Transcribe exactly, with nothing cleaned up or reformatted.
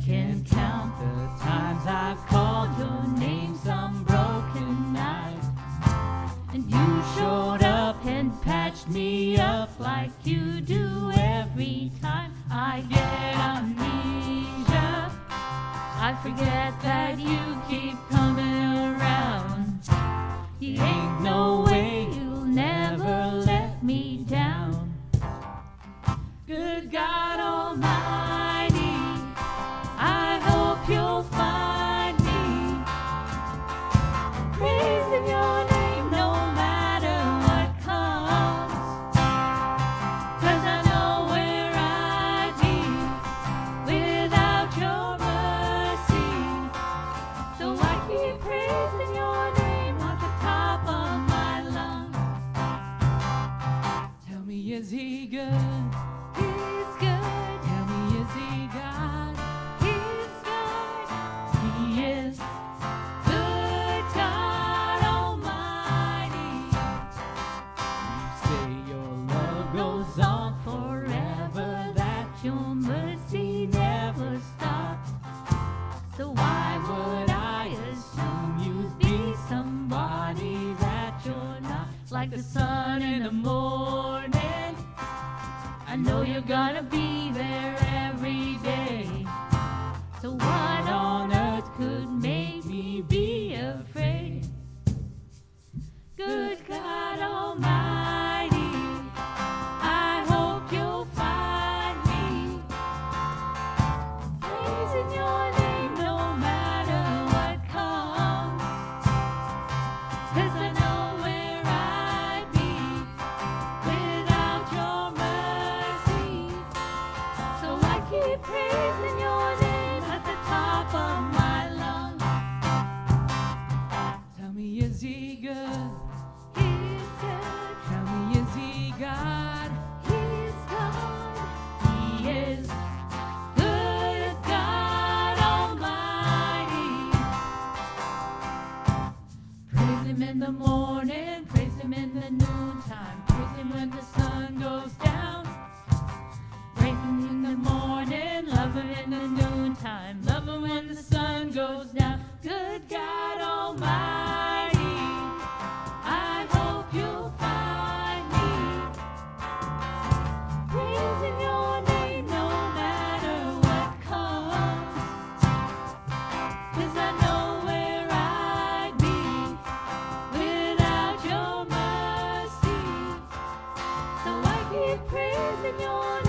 can count the times I've called your name some broken night, and you showed up and patched me up like you do every time I get amnesia. I forget that you keep coming around. You ain't no way you'll never let me down. Good God Almighty, I hope you'll find me praising your name no matter what comes, 'cause I know where I'd be without your mercy. So I keep praising your name at the top of my lungs. Tell me, is he good? He's good. Tell me, is he God? He's good. He is good God Almighty. You say your love goes on forever, that your mercy never stops. So why would I assume you'd be somebody that you're not? Like the sun in the morning, I know you're gonna be there every day. So what on earth could make me be afraid? Good God Almighty, I hope you'll find me praising your name no matter what comes, 'cause I know where I'd be without your mercy. So I keep praising your name at the top of my lungs. Tell me, is he good? He's good. Tell me, is he God? He's God. He is good God Almighty. Praise him in the morning, praise him in the noontime, praise him when the sun goes down. Praise him in the morning, love him in the noontime, love him when the sun goes down. Good God Almighty, I hope you'll find me praising your name no matter what comes, 'cause I know where I'd be without your mercy. So I keep praising your name